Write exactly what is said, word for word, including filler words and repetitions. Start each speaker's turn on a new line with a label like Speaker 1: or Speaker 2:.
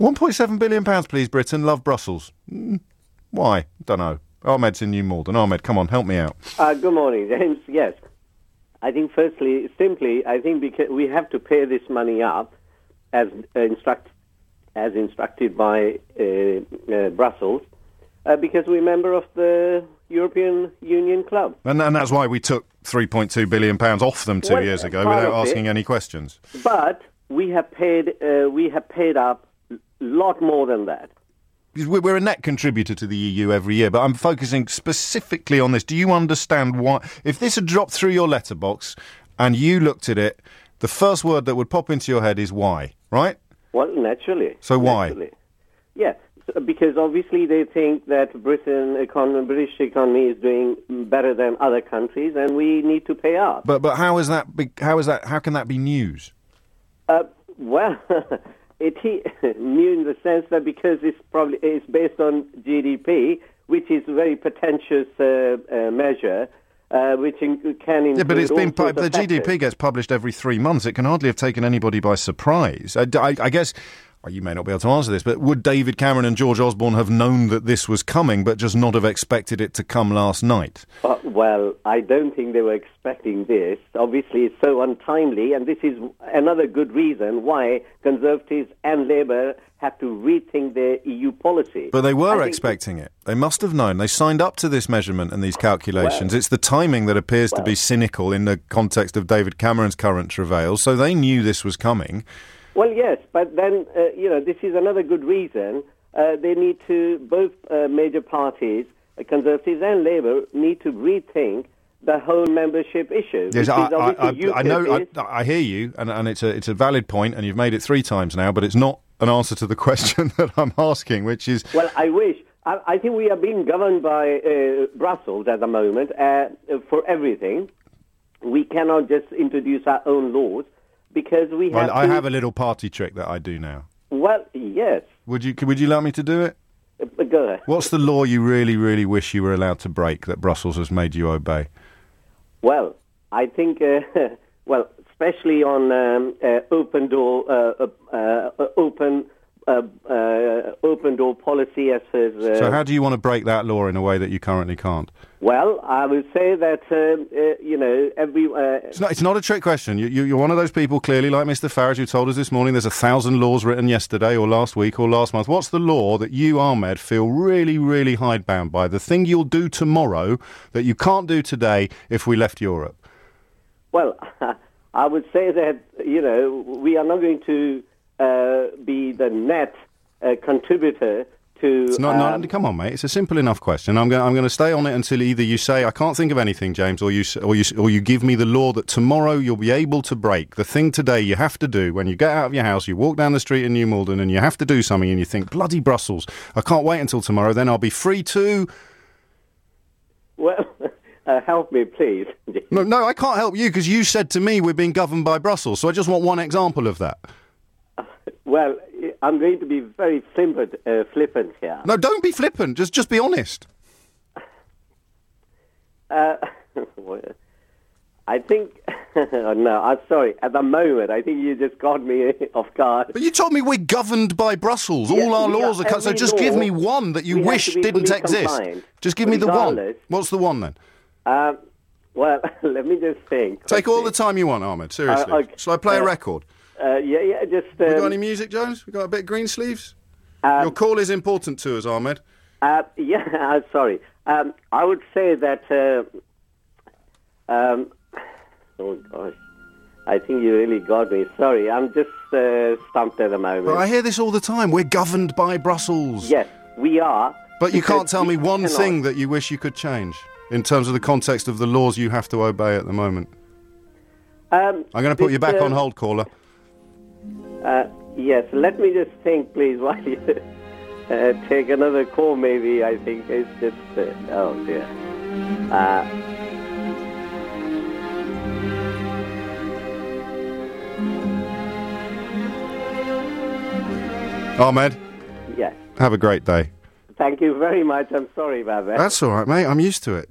Speaker 1: one point seven billion pounds, please, Britain. Love Brussels. Mm, why? Don't know. Ahmed's in New Malden. Ahmed, come on, help me out.
Speaker 2: Uh, good morning, James. Yes. I think firstly, simply, I think because we have to pay this money up as uh, instruct, as instructed by uh, uh, Brussels, uh, because we're a member of the European Union Club.
Speaker 1: And, and that's why we took three point two billion pounds off them two
Speaker 2: well,
Speaker 1: years ago without asking
Speaker 2: it,
Speaker 1: any questions.
Speaker 2: But we have paid, uh, we have paid up a lot more than that.
Speaker 1: We're a net contributor to the E U every year, but I'm focusing specifically on this. Do you understand why? If this had dropped through your letterbox and you looked at it, the first word that would pop into your head is why, right?
Speaker 2: Well, naturally.
Speaker 1: So why?
Speaker 2: Naturally. Yeah, so, because obviously they think that Britain economy, British economy is doing better than other countries, and we need to pay up.
Speaker 1: But but how is that? Be, how is that? How can that be news?
Speaker 2: Uh, well. It is new in the sense that because it's probably it's based on G D P, which is a very pretentious uh, uh, measure, uh, which in, can include
Speaker 1: yeah, but it's been
Speaker 2: all
Speaker 1: pu- the G D P
Speaker 2: factors.
Speaker 1: gets published every three months. It can hardly have taken anybody by surprise. I, I, I guess. Well, you may not be able to answer this, but would David Cameron and George Osborne have known that this was coming, but just not have expected it to come last night?
Speaker 2: Uh, well, I don't think they were expecting this. Obviously, it's so untimely, and this is another good reason why Conservatives and Labour have to rethink their E U policy.
Speaker 1: But they were
Speaker 2: I
Speaker 1: expecting it. They must have known. They signed up to this measurement and these calculations. Well, it's the timing that appears well, to be cynical in the context of David Cameron's current travails, so they knew this was coming.
Speaker 2: Well, yes, but then, uh, you know, this is another good reason. Uh, they need to, both uh, major parties, uh, Conservatives and Labour, need to rethink the whole membership issue.
Speaker 1: Yes, I, I, I, I know,
Speaker 2: I,
Speaker 1: I hear you, and, and it's a it's a valid point, and you've made it three times now, but it's not an answer to the question that I'm asking, which is...
Speaker 2: Well, I wish. I, I think we are being governed by uh, Brussels at the moment uh, for everything. We cannot just introduce our own laws. Because we have.
Speaker 1: Well, I
Speaker 2: to...
Speaker 1: have a little party trick that I do now.
Speaker 2: Well, yes.
Speaker 1: Would you? Would you allow me to do it?
Speaker 2: Uh, go ahead.
Speaker 1: What's the law you really, really wish you were allowed to break that Brussels has made you obey?
Speaker 2: Well, I think. Uh, well, especially on um, uh, open door, uh, uh, uh, open, uh, uh, open door policy as. as uh,
Speaker 1: so, how do you want to break that law in a way that you currently can't?
Speaker 2: Well, I would say that, uh, uh, you know, every... Uh,
Speaker 1: it's, not, it's not a trick question. You, you, you're one of those people, clearly, like Mister Farage, who told us this morning there's a thousand laws written yesterday or last week or last month. What's the law that you, Ahmed, feel really, really hidebound by? The thing you'll do tomorrow that you can't do today if we left Europe?
Speaker 2: Well, I would say that, you know, we are not going to uh, be the net uh, contributor To,
Speaker 1: it's not,
Speaker 2: um,
Speaker 1: not, come on, mate. It's a simple enough question. I'm going. I'm going to stay on it until either you say I can't think of anything, James, or you, or you, or you give me the law that tomorrow you'll be able to break. The thing today you have to do when you get out of your house, you walk down the street in New Malden, and you have to do something, and you think, bloody Brussels! I can't wait until tomorrow. Then I'll be free to.
Speaker 2: Well, uh, help me, please.
Speaker 1: no, no, I can't help you because you said to me we're being governed by Brussels. So I just want one example of that.
Speaker 2: Uh, well. I'm going to be very flippant, uh, flippant here.
Speaker 1: No, don't be flippant. Just, just be honest.
Speaker 2: Uh, I think... no, I'm sorry. At the moment, I think you just got me off guard.
Speaker 1: But you told me we're governed by Brussels.
Speaker 2: Yes,
Speaker 1: All our laws are... cut. So just give me one that you wish didn't exist.
Speaker 2: Compliant.
Speaker 1: Just give me the one. What's the one, then?
Speaker 2: Um, well, let me just think.
Speaker 1: Take all the time you want, Ahmed. Seriously.
Speaker 2: Uh, okay.
Speaker 1: Shall I play uh, a record?
Speaker 2: Uh, yeah, yeah, just... Um,
Speaker 1: we got any music, Jones? We got a bit of Greensleeves?
Speaker 2: Um,
Speaker 1: Your call is important to us, Ahmed.
Speaker 2: Uh, yeah, uh, sorry. Um, I would say that... Uh, um, oh, gosh. I think you really got me. Sorry, I'm just uh, stumped at the moment.
Speaker 1: But I hear this all the time. We're governed by Brussels.
Speaker 2: Yes, we are.
Speaker 1: But you can't tell me one
Speaker 2: cannot.
Speaker 1: thing that you wish you could change in terms of the context of the laws you have to obey at the moment.
Speaker 2: Um,
Speaker 1: I'm going to put
Speaker 2: this,
Speaker 1: you back
Speaker 2: uh,
Speaker 1: on hold, caller.
Speaker 2: Uh, yes, let me just think, please, while you uh, take another call, maybe. I think it's just... Uh, oh, dear. Uh,
Speaker 1: Ahmed?
Speaker 2: Yes.
Speaker 1: Have a great day.
Speaker 2: Thank you very much. I'm sorry about that.
Speaker 1: That's all right, mate. I'm used to it.